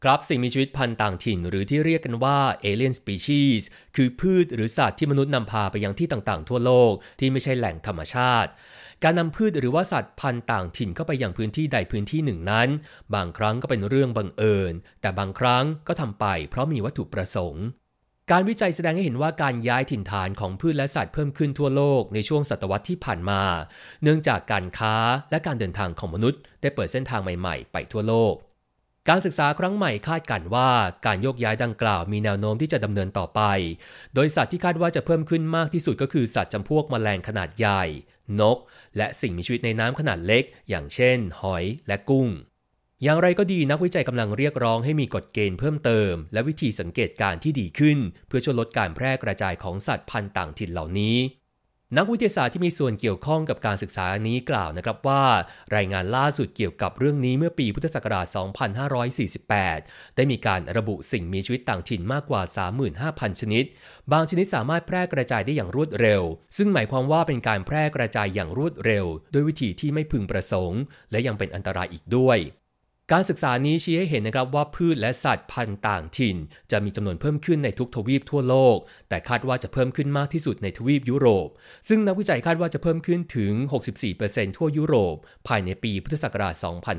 ครับสิ่งมีชีวิตพันธุ์ต่างถิ่นหรือที่เรียกกันว่า Alien Species คือพืชหรือสัตว์ที่มนุษย์นำพาไปยังที่ต่างๆทั่วโลกที่ไม่ใช่แหล่งธรรมชาติการนำพืชหรือว่าสัตว์พันธุ์ต่างถิ่นเข้าไปยังพื้นที่ใดพื้นที่หนึ่งนั้นบางครั้งก็เป็นเรื่องบังเอิญแต่บางครั้งก็ทำไปเพราะมีวัตถุประสงค์การวิจัยแสดงให้เห็นว่าการย้ายถิ่นฐานของพืชและสัตว์เพิ่มขึ้นทั่วโลกในช่วงศตวรรษที่ผ่านมาเนื่องจากการค้าและการเดินทางของมนุษย์ได้เปิดเส้นทางใหม่ๆไปทั่วโลกการศึกษาครั้งใหม่คาดการณ์ว่าการโยกย้ายดังกล่าวมีแนวโน้มที่จะดำเนินต่อไปโดยสัตว์ที่คาดว่าจะเพิ่มขึ้นมากที่สุดก็คือสัตว์จำพวกแมลงขนาดใหญ่นกและสิ่งมีชีวิตในน้ำขนาดเล็กอย่างเช่นหอยและกุ้งอย่างไรก็ดีนักวิจัยกำลังเรียกร้องให้มีกฎเกณฑ์เพิ่มเติมและวิธีสังเกตการณ์ที่ดีขึ้นเพื่อช่วยลดการแพร่กระจายของสัตว์พันธุ์ต่างถิ่นเหล่านี้นักวิทยาศาสตร์ที่มีส่วนเกี่ยวข้องกับการศึกษานี้กล่าวนะครับว่ารายงานล่าสุดเกี่ยวกับเรื่องนี้เมื่อปีพุทธศักราช 2548 ได้มีการระบุสิ่งมีชีวิตต่างถิ่นมากกว่า 35,000 ชนิดบางชนิดสามารถแพร่กระจายได้อย่างรวดเร็วซึ่งหมายความว่าเป็นการแพร่กระจายอย่างรวดเร็วด้วยวิธีที่ไม่พึงประสงค์และยังเป็นอันตรายอีกด้วยการศึกษานี้ชี้ให้เห็นนะครับว่าพืชและสัตว์พันธุ์ต่างถิ่นจะมีจำนวนเพิ่มขึ้นในทุกทวีปทั่วโลกแต่คาดว่าจะเพิ่มขึ้นมากที่สุดในทวีปยุโรปซึ่งนักวิจัยคาดว่าจะเพิ่มขึ้นถึง 64% ทั่วยุโรปภายในปีพุทธศักราช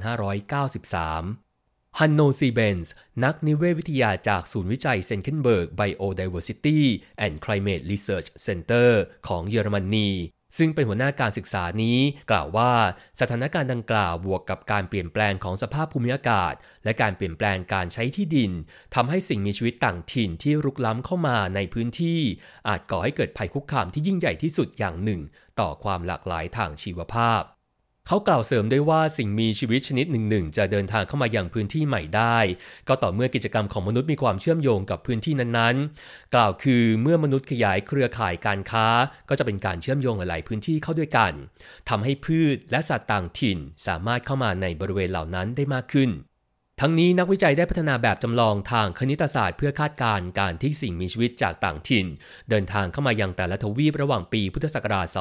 2593 ฮันโนซีเบนส์นักนิเวศวิทยาจากศูนย์วิจัยเซนเคนเบิร์ก Biodiversity and Climate Research Center ของเยอรมนีซึ่งเป็นหัวหน้าการศึกษานี้กล่าวว่าสถานการณ์ดังกล่าวบวกกับการเปลี่ยนแปลงของสภาพภูมิอากาศและการเปลี่ยนแปลงการใช้ที่ดินทำให้สิ่งมีชีวิตต่างถิ่นที่รุกล้ำเข้ามาในพื้นที่อาจก่อให้เกิดภัยคุกคามที่ยิ่งใหญ่ที่สุดอย่างหนึ่งต่อความหลากหลายทางชีวภาพเขากล่าวเสริมด้วยว่าสิ่งมีชีวิตชนิดหนึ่งจะเดินทางเข้ามายังพื้นที่ใหม่ได้ก็ต่อเมื่อกิจกรรมของมนุษย์มีความเชื่อมโยงกับพื้นที่นั้นๆกล่าวคือเมื่อมนุษย์ขยายเครือข่ายการค้าก็จะเป็นการเชื่อมโยงหลายๆพื้นที่เข้าด้วยกันทำให้พืชและสัตว์ต่างถิ่นสามารถเข้ามาในบริเวณเหล่านั้นได้มากขึ้นทั้งนี้นักวิจัยได้พัฒนาแบบจำลองทางคณิตศาสตร์เพื่อคาดการณ์การที่สิ่งมีชีวิตจากต่างถิ่นเดินทางเข้ามายังแต่ละทวีประหว่างปีพุทธศักราช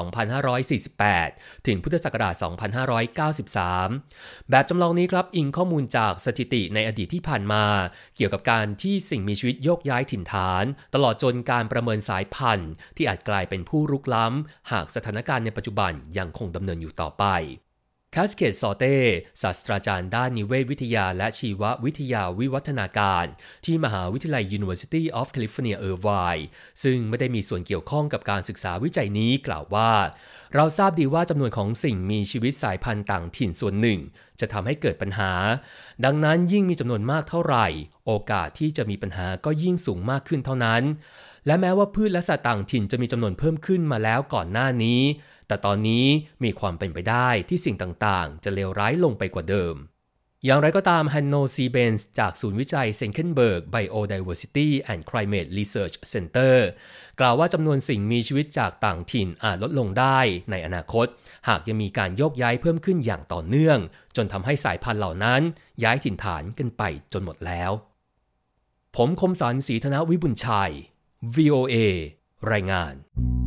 2548 ถึงพุทธศักราช 2593 แบบจำลองนี้ครับอิงข้อมูลจากสถิติในอดีตที่ผ่านมาเกี่ยวกับการที่สิ่งมีชีวิตโยกย้ายถิ่นฐานตลอดจนการประเมินสายพันธุ์ที่อาจกลายเป็นผู้รุกล้ำหากสถานการณ์ในปัจจุบันยังคงดำเนินอยู่ต่อไปแคสเกตซอเต้ศาสตราจารย์ด้านนิเวศวิทยาและชีววิทยาวิวัฒนาการที่มหาวิทยาลัย University of California Irvine ซึ่งไม่ได้มีส่วนเกี่ยวข้องกับการศึกษาวิจัยนี้กล่าวว่าเราทราบดีว่าจำนวนของสิ่งมีชีวิตสายพันธุ์ต่างถิ่นส่วนหนึ่งจะทำให้เกิดปัญหาดังนั้นยิ่งมีจำนวนมากเท่าไหร่โอกาสที่จะมีปัญหาก็ยิ่งสูงมากขึ้นเท่านั้นและแม้ว่าพืชและสัตว์ต่างถิ่นจะมีจำนวนเพิ่มขึ้นมาแล้วก่อนหน้านี้แต่ตอนนี้มีความเป็นไปได้ที่สิ่งต่างๆจะเลวร้ายลงไปกว่าเดิมอย่างไรก็ตามฮันโนซีเบนส์จากศูนย์วิจัยเซนเคนเบิร์ก Biodiversity and Climate Research Center กล่าวว่าจำนวนสิ่งมีชีวิตจากต่างถิ่นอาจลดลงได้ในอนาคตหากยังมีการโยกย้ายเพิ่มขึ้นอย่างต่อเนื่องจนทำให้สายพันธุ์เหล่านั้นย้ายถิ่นฐานกันไปจนหมดแล้วผมคมสันต์ ศรีธนวิบุญชัย VOA รายงาน